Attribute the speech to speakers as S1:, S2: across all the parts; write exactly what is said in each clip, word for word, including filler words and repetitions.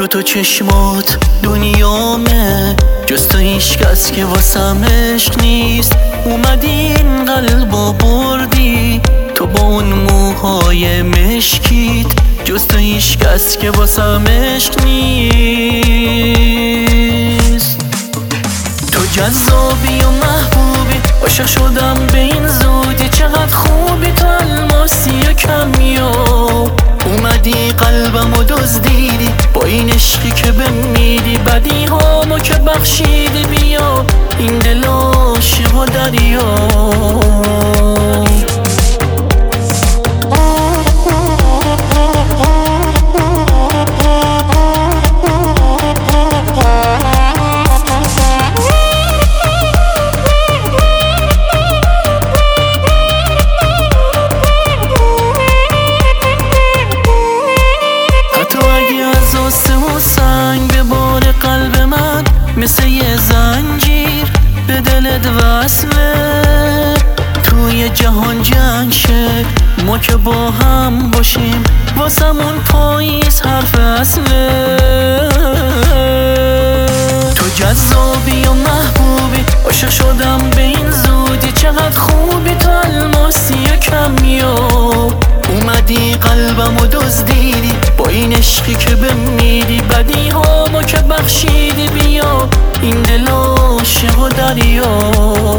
S1: دو تا چشمات دنیامه، جز تو هیچ کس که واسم عشق نیست. اومدی این قلبو بردی تو با اون موهای مشکیت، جز تو هیچ کس که واسم عشق نیست. تو جذابی و محبوبی، عاشق شدم به این زودی. چقدر خوبی تو الماسی و کمیاب، اومدی قلبمو دزدیدی با این عشقی که بهم میدی. بدی هامو که بخشیدی، بیا این دل عاشق و دریا. قلب من مثل یه زنجیر به دلت وصله، توی جهان جنگ شه ما که با هم باشیم. واسمون پاییز حرف اصله. تو جذابی و محبوبی، عاشق شدم به این زودی. چقدر خوبی تو الماسی و کمیاب، اومدی قلبمو دزدیدی با این عشقی که بهم میدی. بدی هامو که بخشیدی، بیا این دل عاشق و دریا.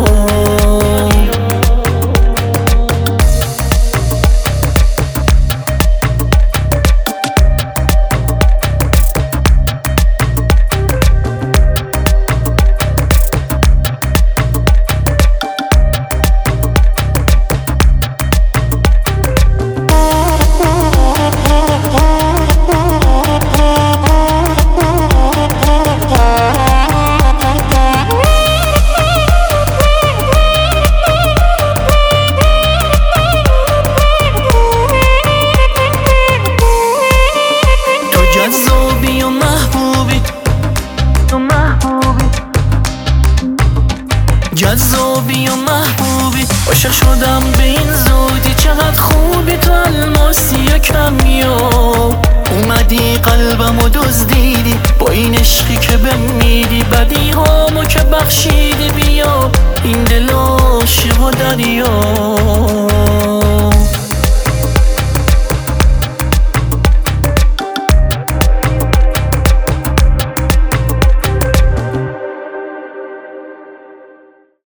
S1: جذابی و محبوبی، تو محبوبی، جذابی و محبوبی، عاشق شدم به این زودی. چقدر خوبی تو الماسی و کمیاب، اومدی قلبمو دزدیدی با این عشقی که بهم میدی. بدی هامو که بخشیدی، بیا این دل عاشق و دریا.